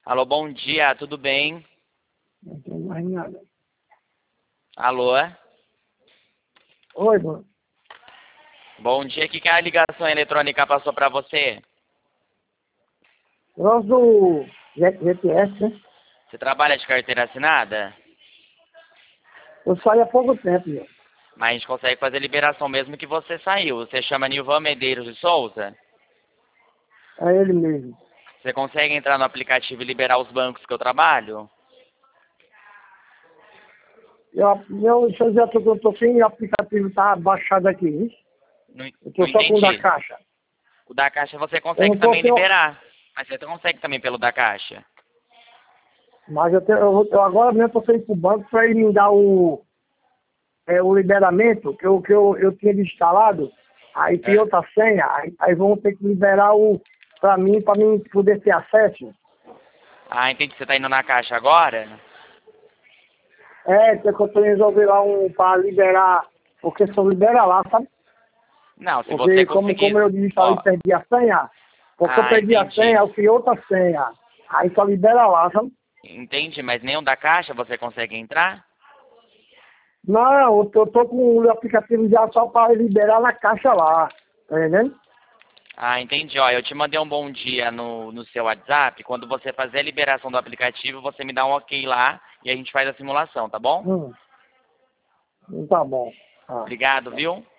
Alô, bom dia, tudo bem? Não tem mais nada. Alô? Oi, mano. Bom dia, o que que a ligação eletrônica passou para você? Nós do GPS, né? Você trabalha de carteira assinada? Eu saí há pouco tempo, meu. Mas a gente consegue fazer liberação mesmo que você saiu. Você chama Nilvan Medeiros de Souza? É ele mesmo. Você consegue entrar no aplicativo e liberar os bancos que eu trabalho? Deixa eu dizer que eu tô sem o aplicativo, tá baixado aqui, hein? Não, Eu tô não só com o da entendi. Caixa. O da Caixa você Eu consegue não tô também sem o... liberar. Mas você consegue também pelo da Caixa. Mas eu agora mesmo tô sem ir pro banco pra ele me dar o liberamento que eu tinha instalado. Aí tem É. outra senha, aí vão ter que liberar pra mim poder ter acesso. Ah, entendi. Você tá indo na Caixa agora? Que eu tô resolver lá pra liberar, porque só libera lá, sabe? Não, se você Porque como conseguir... eu disse, eu Ó, perdi a senha, porque eu ah, perdi a senha, entendi. eu fiz outra senha. Aí só libera lá, sabe? Entendi, mas nenhum da Caixa você consegue entrar? Não, eu tô com o aplicativo já só para liberar na caixa lá. Tá entendendo? Ah, entendi. Ó, eu te mandei um bom dia no seu WhatsApp. Quando você fazer a liberação do aplicativo, você me dá um ok lá e a gente faz a simulação, tá bom? Tá bom. Ah. Obrigado, viu?